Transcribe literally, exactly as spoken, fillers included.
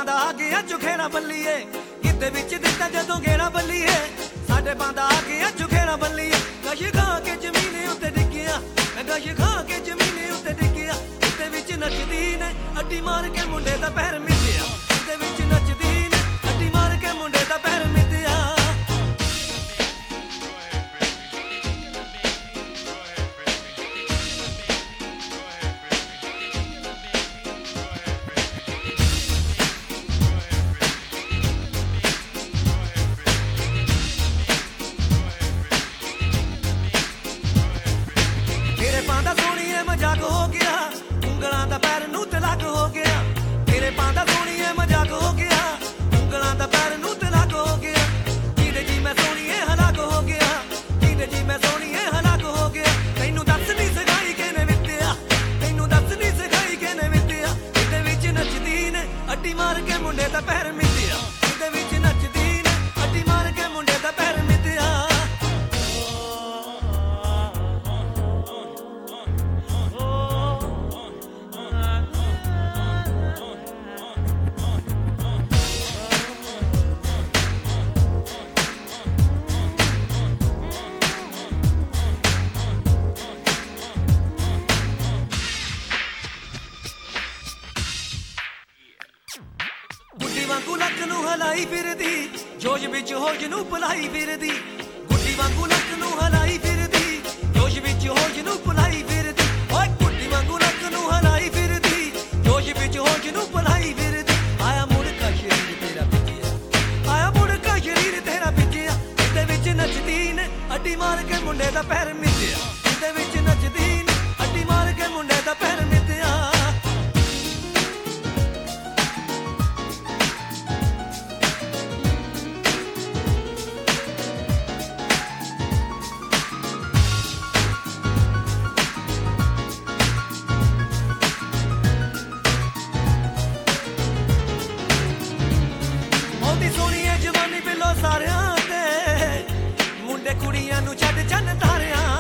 ਪਾਉਂਦਾ ਆ ਗਿਆ ਚੁਖੇੜਾ ਬੱਲੀਏ ਕਿਤੇ ਵਿੱਚ ਦਿੱਤਾ ਜਦੋਂ ਗੇੜਾ ਬੱਲੀਏ ਸਾਡੇ ਪਾਉਂਦਾ ਆ ਗਿਆ ਚੁਖੇੜਾ ਬੱਲੀਏ ਗਸ਼ ਖਾ ਕੇ ਜ਼ਮੀਨ ਉੱਤੇ ਡਿੱਗਿਆ ਮੈਂ ਗਸ਼ ਖਾ ਕੇ ਜ਼ਮੀਨ ਉੱਤੇ ਡਿੱਗਿਆ ਕਿਤੇ ਵਿੱਚ ਨੱਚਦੀ ਨੇ ਅੱਡੀ ਮਾਰ ਕੇ ਮੁੰਡੇ ਦਾ ਪੈਰ ਮਿੱਧਿਆ ਕਿਤੇ ਵਿੱਚ ਨੱਚਦੀ ਨੇ ਅੱਡੀ ਮਾਰ ਕੇ ਮੁੰਡੇ ਦਾ ਪੈਰ ਮਿੱਧਿਆ ਪਾਂਦਾ ਸੋਹਣੀਏ ਮਜ਼ਾਕ ਹੋ ਗਿਆ ਉਂਗਲਾਂ ਦਾ ਪੈਰ ਨੂੰ ਤਲਾਕ ਹੋ ਗਿਆ ਤੇਰੇ ਪਾਂਦਾ ਸੋਹਣੀਏ ਮਜ਼ਾਕ ਹੋ ਗਿਆ ਉਂਗਲਾਂ ਦਾ ਪੈਰ ਨੂੰ ਤਲਾਕ ਹੋ ਗਿਆ ਜਿਹਦੇ ਜੀ ਮੈਂ ਸੋਹਣੀਏ ਹਲਾਕ ਹੋ ਗਿਆ ਜਿਹਦੇ ਜੀ ਮੈਂ ਸੋਹਣੀਏ ਹਲਾਕ ਹੋ ਗਿਆ ਤੈਨੂੰ ਦੱਸ ਨਹੀਂ ਸਿਖਾਈ ਕਿਨੇ ਵਿਤਿਆ ਤੈਨੂੰ ਦੱਸ ਨਹੀਂ ਸਿਖਾਈ ਕਿਨੇ ਵਿਤਿਆ ਇਹਦੇ ਵਿੱਚ ਨੱਚਦੀ ਨੇ ਅੱਡੀ ਮਾਰ ਕੇ ਮੁੰਡੇ ਦਾ ਪੈਰ ਮਿੱਧਿਆ ਇਹਦੇ ਵਿੱਚ ਨੱਚਦੀ ਨੇ ਅੱਡੀ ਮਾਰ ਕੇ ਮੁੰਡੇ ਦਾ ਪੈਰ ਮਿੱਧਿਆ ਗੁੱਡੀ ਵਾਂਗੂ ਲੱਕ ਨੂੰ ਹਲਾਈ ਫਿਰਦੀ ਜੋਸ਼ ਵਿੱਚ ਹੋਸ਼ ਨੂੰ ਭੁਲਾਈ ਫਿਰਦੀ ਗੁੱਡੀ ਵਾਂਗੂ ਲੱਕ ਨੂੰ ਹਲਾਈ ਫਿਰਦੀ ਜੋਸ਼ ਵਿੱਚ ਹੋਸ਼ ਨੂੰ ਭੁਲਾਈ ਫਿਰਦੀ ਓਏ ਗੁੱਡੀ ਵਾਂਗੂ ਲੱਕ ਨੂੰ ਹਲਾਈ ਫਿਰਦੀ ਜੋਸ਼ ਵਿੱਚ ਹੋਸ਼ ਨੂੰ ਭੁਲਾਈ ਫਿਰਦੀ ਆਇਆ ਮੁੜ ਕਾ ਸ਼ਰੀਰ ਤੇਰਾ ਪਿੱਛਿਆ ਆਇਆ ਮੁੜ ਕਾ ਸ਼ਰੀਰ ਤੇਰਾ ਪਿੱਛਿਆ ਇਹਦੇ ਵਿੱਚ ਨੱਚਦੀ ਨੇ ਅੱਡੀ ਮਾਰ ਕੇ ਮੁੰਡੇ ਦਾ ਪੈਰ ਮਿੱਧਿਆ ਇਹਦੇ ਵਿੱਚ ਨੱਚਦੀ ਨੇ ਅੱਡੀ ਮਾਰ ਕੇ ਮੁੰਡੇ ਦਾ ਪੈਰ ਮਿੱਧਿਆ ਸੋਹਣੀਏ ਜਵਾਨੀ ਬਿੱਲੋ ਸਾਰਿਆਂ ਤੇ ਮੁੰਡੇ ਕੁੜੀਆਂ ਨੂੰ ਛੱਡ ਚੰਨ ਤਾਰਿਆਂ